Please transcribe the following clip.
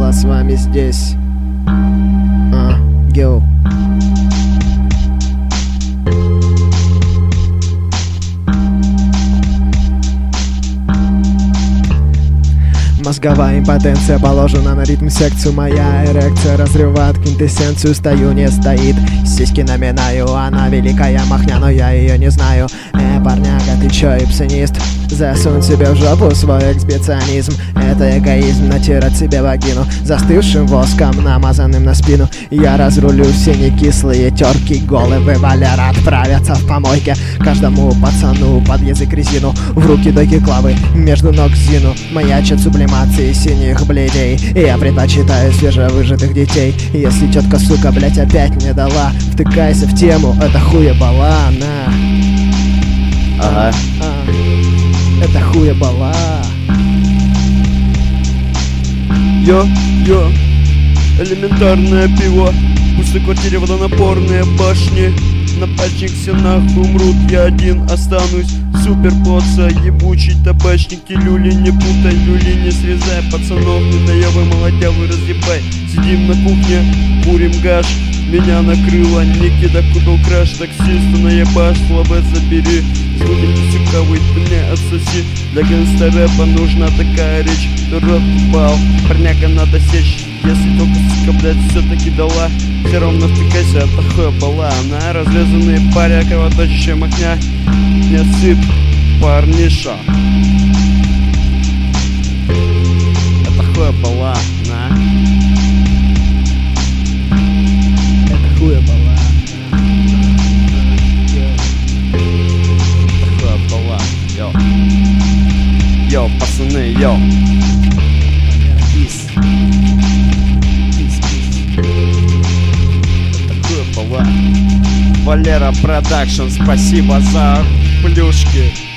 была с вами здесь. Гео. Мозговая импотенция положена на ритм-секцию. Моя эрекция разрывает квинтэссенцию. Стою, не стоит, сиськи наминаю. Она великая махня, но я ее не знаю. Парняга, ты чё, ипсонист? Засунь себе в жопу свой эксбиционизм. Это эгоизм, натирать себе вагину застывшим воском, намазанным на спину. Я разрулю все некислые терки. Головы Валера отправятся в помойке. Каждому пацану под язык резину, в руки доки клавы, между ног Зину. Маячат сублимации синих бледей. Я предпочитаю свежевыжатых детей. Если тетка, сука, блять, опять не дала, втыкайся в тему, это хуебала, на. Ага. Это хуебала. Йо, элементарное пиво. Пусть на квартире водонапорные башни. На пальчик все нахуй умрут, я один останусь. Супер поца, ебучий табачники. Люли не путай, люли не срезай. Пацанов не доебай, молодявый разъебай. Сидим на кухне, курим гаш. Меня накрыло, Никита купил краш. Таксисту наебаш, слабо забери. Звонит сука, выйдь мне отсоси. Для гангста-рэпа нужна такая речь. Рот упал, парняка надо сечь. Если только, сука, блядь, все-таки дала, все равно втыкайся, это хуебала. Она разрезанные паря, кровоточащая махня. Не сыпь, парниша. Это хуебала, на. Это хуебала. Это хуебала, йо. Йо, пацаны, йо. Валера Продакшн, спасибо за плюшки.